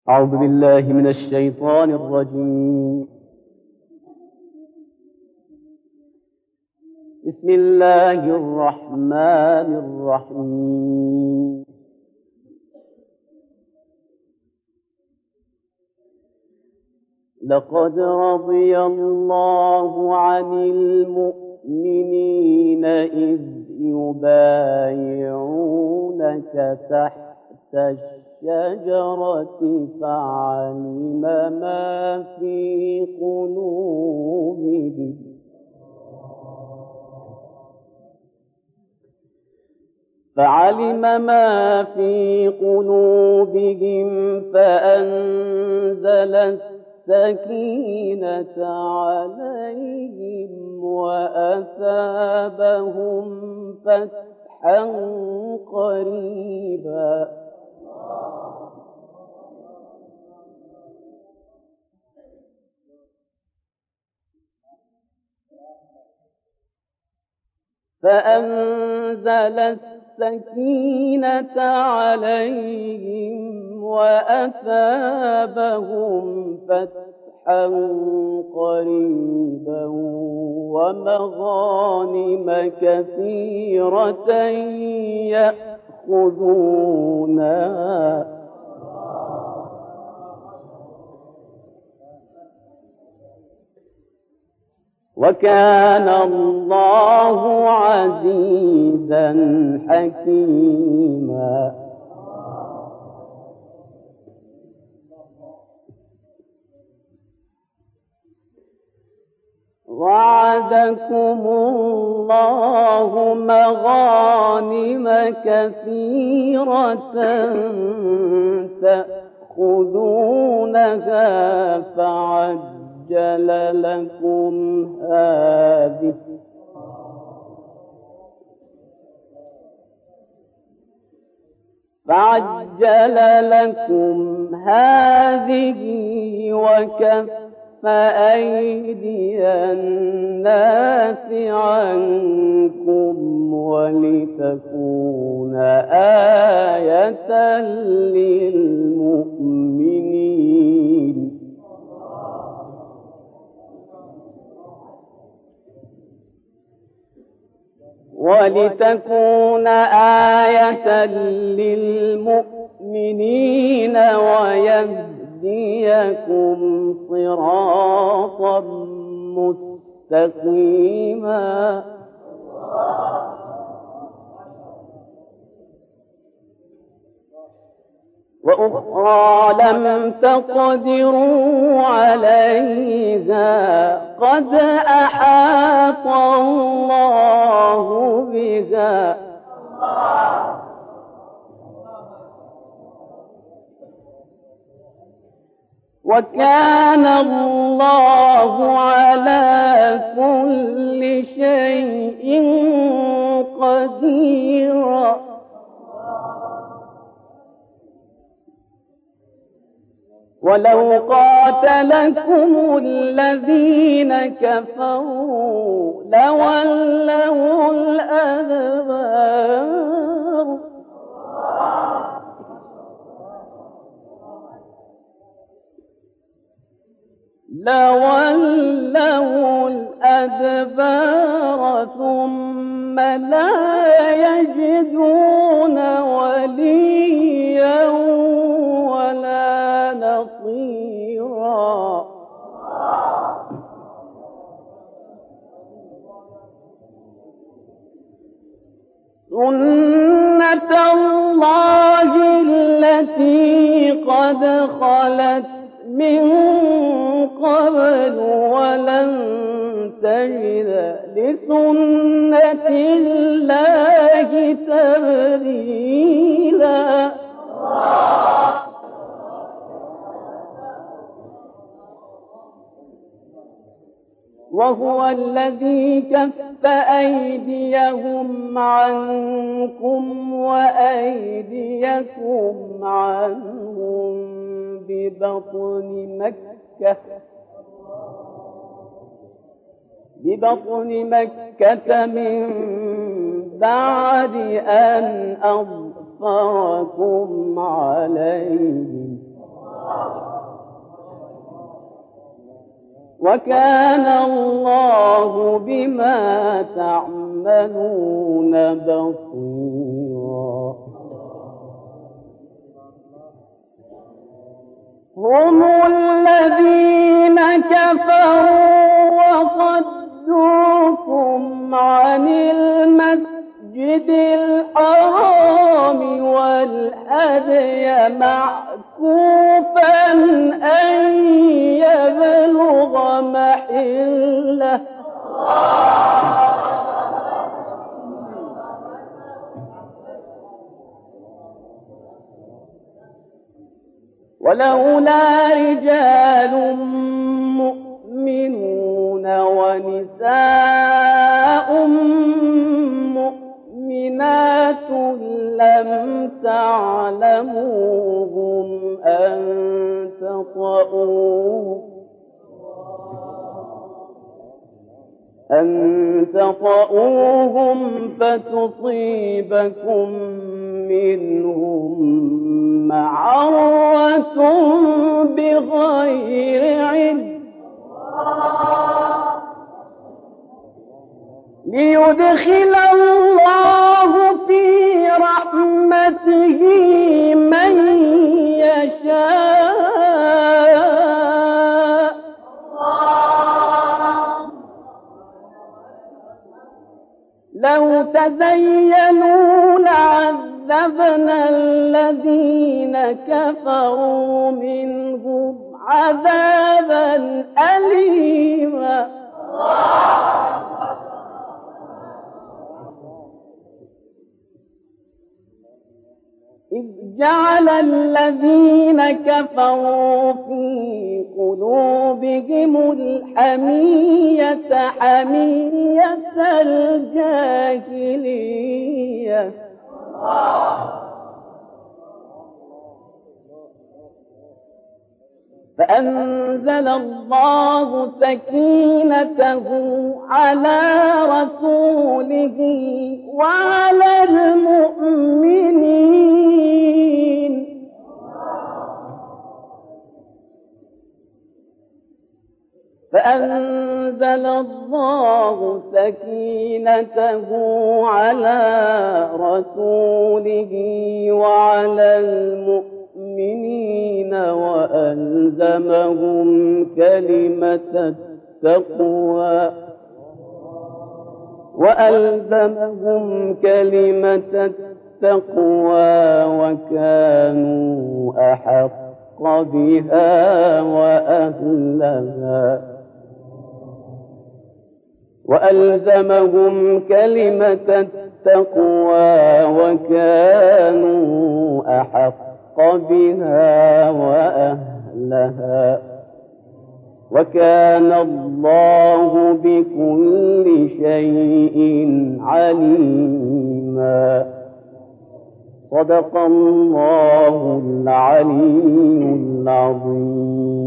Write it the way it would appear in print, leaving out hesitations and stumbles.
أعوذ بالله من الشيطان الرجيم. بسم الله الرحمن الرحيم. لقد رضي الله عن المؤمنين إذ يبايعونك تحت الشجرة فعلم ما في قلوبهم فأنزل السكينة عليهم وأثابهم فتحا قريبا. فأنزل السكينة عليهم وأثابهم فتحا قريبا ومغانم كثيرة يأخذونها وكان الله عزيزا حكيما. وعدكم الله مغانم كثيرة تأخذونها فعجل لكم هذه وكف أيدي الناس عنكم ولتكون آية للمؤمنين. ويهديكم صراطا مستقيما. وأخرى لم تقدروا عليها قد أحاط الله بها وكان الله على كل شيء قديرا. ولو قاتلكم الذين كفروا لولوا الأدبار ثم لا يجدون وليا ولا نصيرا. سنة الله التي قد خلت من قبل ولن تجد لسنة الله تبديلا. وهو الذي كف أيديهم عنكم وأيديكم عنهم ببطن مكة من بعد أن أظفركم عليهم وكان الله بما تعملون بصيرا. هم الذين كفروا وصدوكم عن المسجد الحرام والهدي معكوفا أن يبلغ محله ولولا رجال مؤمنون ونساء مؤمنات لم تعلموهم أن تطؤوهم فتصيبكم منهم معرة بغير علم ليدخل الله في رحمته من يشاء لو تزينوا لعذبنا الذين كفروا منهم عذابا أليما. إذ جعل الذين كفروا في قلوبهم الحمية حمية الجاهلية فأنزل الله سكينته على رسوله وعلى المؤمنين فأنزل الله سكينته على رسوله وعلى المؤمنين وألزمهم كلمة التقوى وكانوا أحق بها وأهلها وألزمهم كلمة التقوى وكانوا أحق بها وأهلها وكان الله بكل شيء عليما. صدق الله العلي العظيم.